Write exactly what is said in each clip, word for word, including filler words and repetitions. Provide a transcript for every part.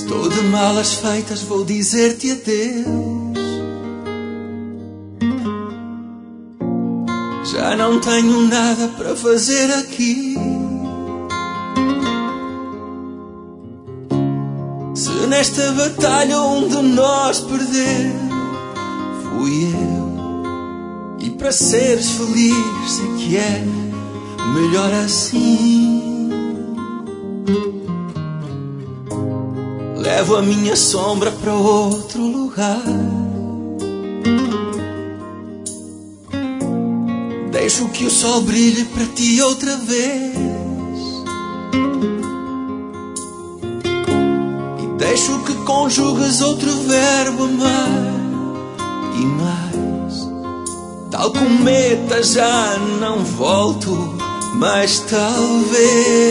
Estou de malas feitas, vou dizer-te adeus. Já não tenho nada para fazer aqui. Se nesta batalha um de nós perder, fui eu. E para seres feliz, sei que é melhor assim. Levo a minha sombra para outro lugar. Deixo que o sol brilhe para ti outra vez. E deixo que conjugues outro verbo, amar e mais. Tal cometa já não volto, mas talvez.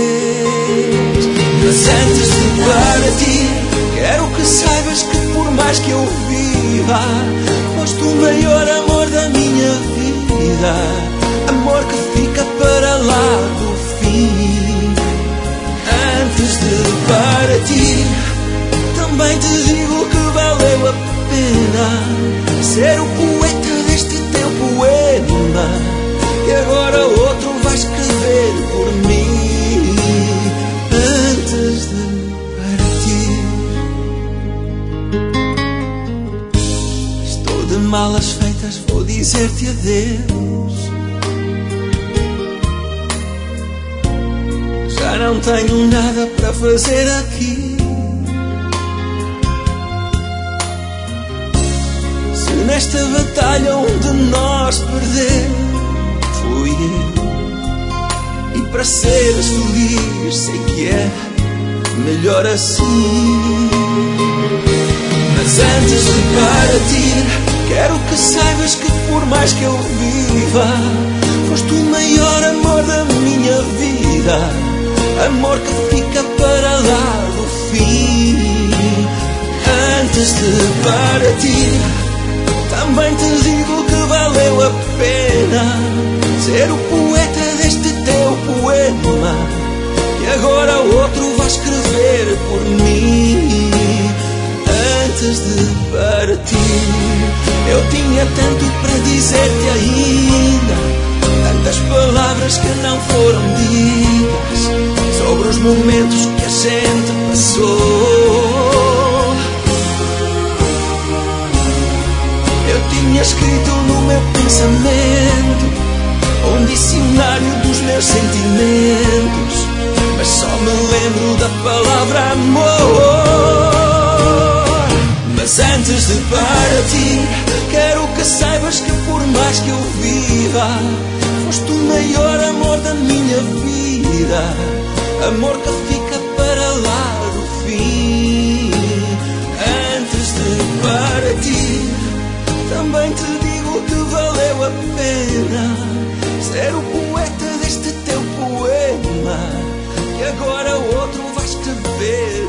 Mas antes de partir, quero que saibas que por mais que eu viva, foste o maior amor da minha vida. Amor que fica para lá do fim. Antes de partir, também te digo que valeu a pena ser o poeta deste teu poema, e agora outro vai escrever por mim. Antes de partir, estou de malas feitas, vou dizer-te adeus. Já não tenho nada para fazer aqui. Se nesta batalha um de nós perder, fui eu. E para seres feliz, sei que é melhor assim. Mas antes de partir, quero que saibas que por mais que eu viva, foste o maior amor da minha vida. Amor que fica para lá do fim. Antes de partir, também te digo que valeu a pena ser o poeta deste teu poema, e agora outro vai escrever por mim. Antes de partir, eu tinha tanto para dizer-te ainda, tantas palavras que não foram ditas, sobre os momentos que a gente passou. Eu tinha escrito no meu pensamento um dicionário dos meus sentimentos, mas só me lembro da palavra amor. Mas antes de partir, quero que saibas que por mais que eu viva, foste o maior amor da minha vida. Amor que fica para lá do fim. Antes de partir, também te digo que valeu a pena ser o poeta deste teu poema, e agora outro vai escrever